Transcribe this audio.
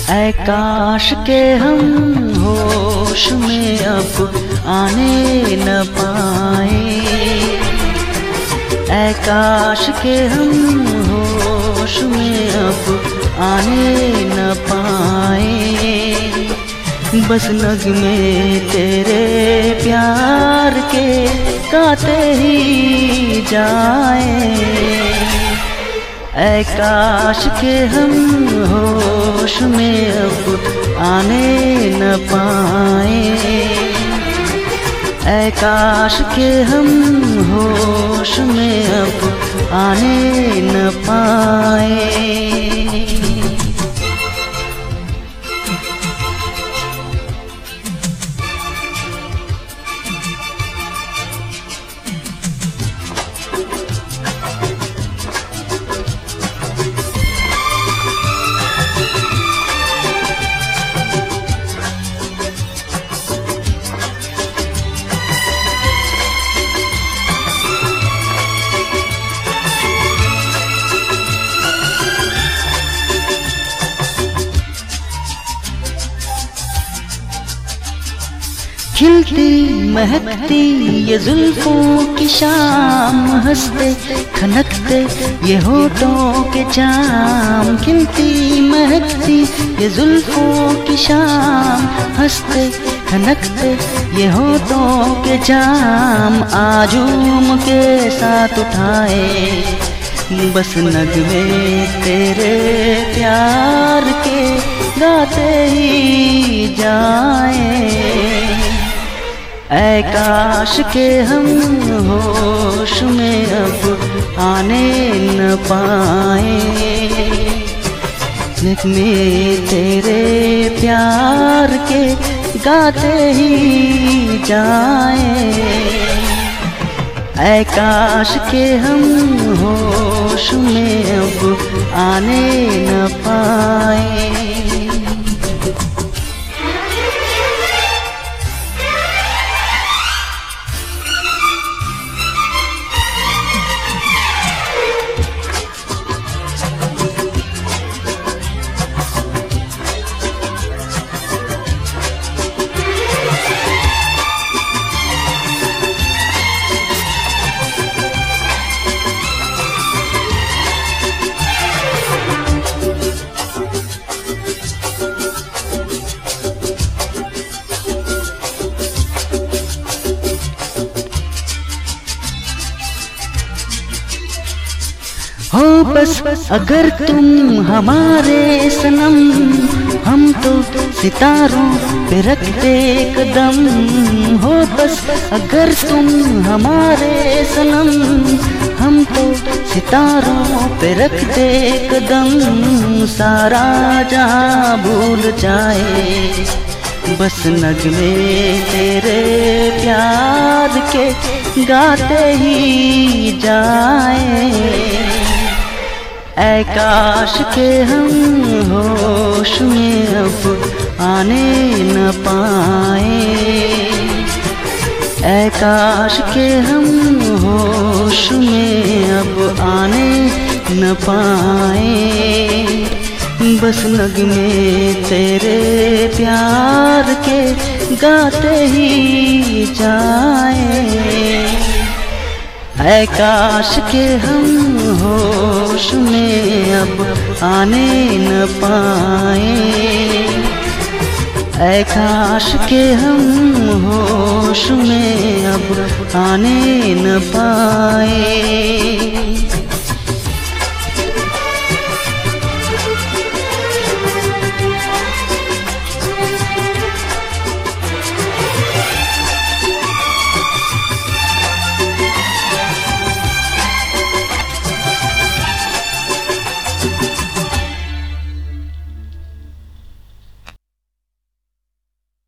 ऐ काश के हम होश में अब आने न पाए, ऐ काश के हम होश में अब आने न पाए। बस नगमे तेरे प्यार के गाते ही जाए, ऐ काश के हम होश में अब आने न पाए, ऐ काश के हम होश में अब आने न पाए। खिलती महकती ये जुल्फों की शाम, हंसते खनकते ये होठों के जाम। खिलती महकती ये जुल्फों की शाम, हंसते खनकते ये होठों के जाम। आजूम के साथ उठाए बस नगमे तेरे प्यार के गाते ही जाए, ऐ काश के हम होश में अब आने न पाए। नगमे तेरे प्यार के गाते ही जाए, ऐ काश के हम होश में अब आने न पाए। हो बस अगर तुम हमारे सनम, हम तो सितारों पे रखते कदम। हो बस अगर तुम हमारे सनम, हम तो सितारों पे रखते कदम। सारा जहां भूल जाए बस नगमे तेरे प्यार के गाते ही जाए, ऐ काश के हम होश में अब आने न पाए, ऐ काश के हम होश में अब आने न पाए। बस नगमे तेरे प्यार के गाते ही जाए, ऐ काश के हम होश में अब आने न पाए, ऐ काश के हम होश में अब आने न पाए।